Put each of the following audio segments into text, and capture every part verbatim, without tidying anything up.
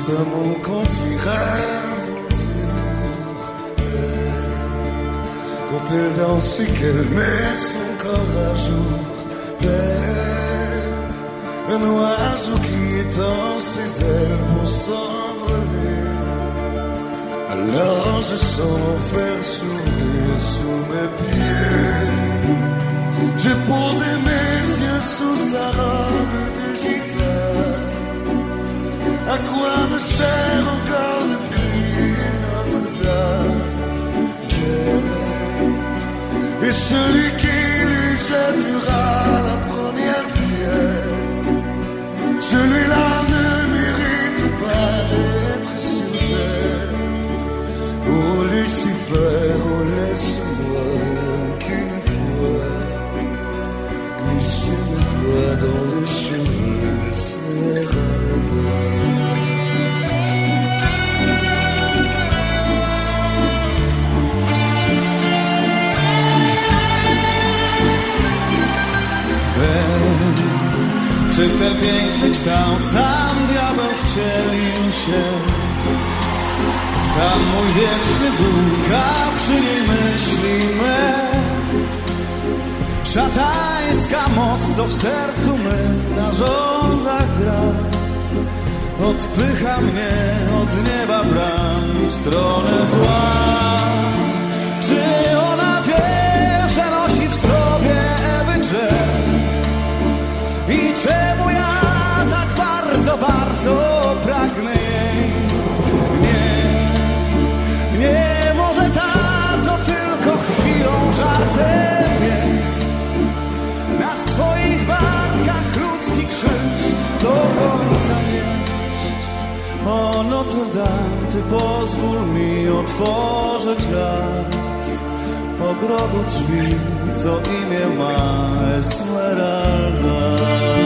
notamment quand il rêve pour elle. Quand elle danse et qu'elle met son corps à jour, tel un oiseau qui étend ses ailes pour s'envoler. Alors je sens l'enfer s'ouvrir sous mes pieds. J'ai posé mes yeux sous sa robe de gitane. À quoi me sert encore de prier Notre-Dame? Et celui qui lui jettera la première pierre, celui-là ne mérite pas d'être sur terre. Oh Lucifer, oh laisse-moi qu'une fois glisser mes doigts dans les cheveux d'Esmeralda. Czy w ten piękny kształt sam diabeł wcielił się? Tam mój wieczny Bóg, a przy nim myśli me. Szatańska moc, co w sercu my na żądzach gra, odpycha mnie od nieba bram w stronę zła. Czy ona wie, że nosi w sobie Ewy drzew? I czemu ja tak bardzo, bardzo pragnę jej? Nie, nie może ta, co tylko chwilą żartem jest. Na swoich barkach ludzki krzyż do końca nieść. O Notre Dame, Ty pozwól mi otworzyć raz ogrodu drzwi, co imię ma Esmeralda.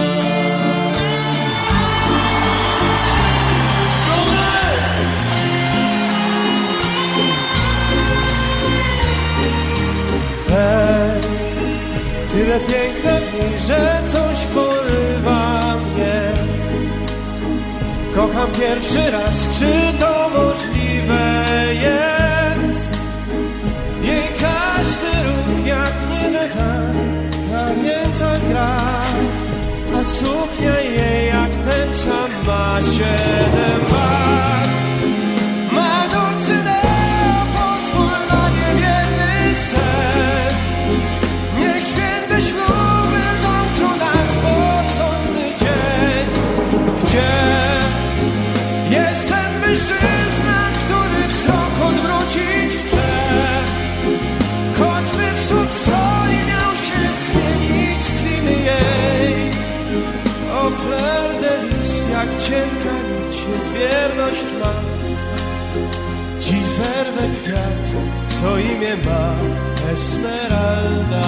Hej, tyle piękne dni, że coś porywa mnie. Kocham pierwszy raz, czy to możliwe jest? Jej każdy ruch jak niebycha, pamięta gra, a suknia jej jak tęcza ma siedem barw. Ma Dulcinea, pozwól na niewienny sen. Niech święte śluby łączą nas posądny dzień. Gdzie jest ten mężczyzna, który wzrok odwrócić chce? Choćby w słup soli miał się zmienić swiny jej. O fleur de lis, jak cienka nić jest wierność ma. Ci zerwę kwiat, co imię ma Esmeralda.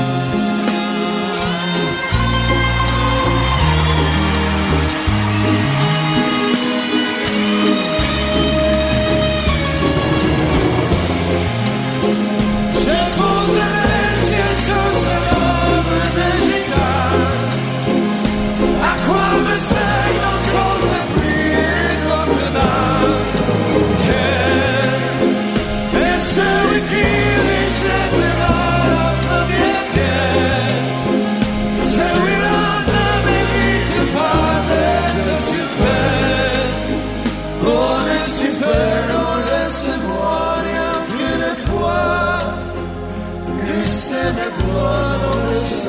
Glisser mes doigts dans le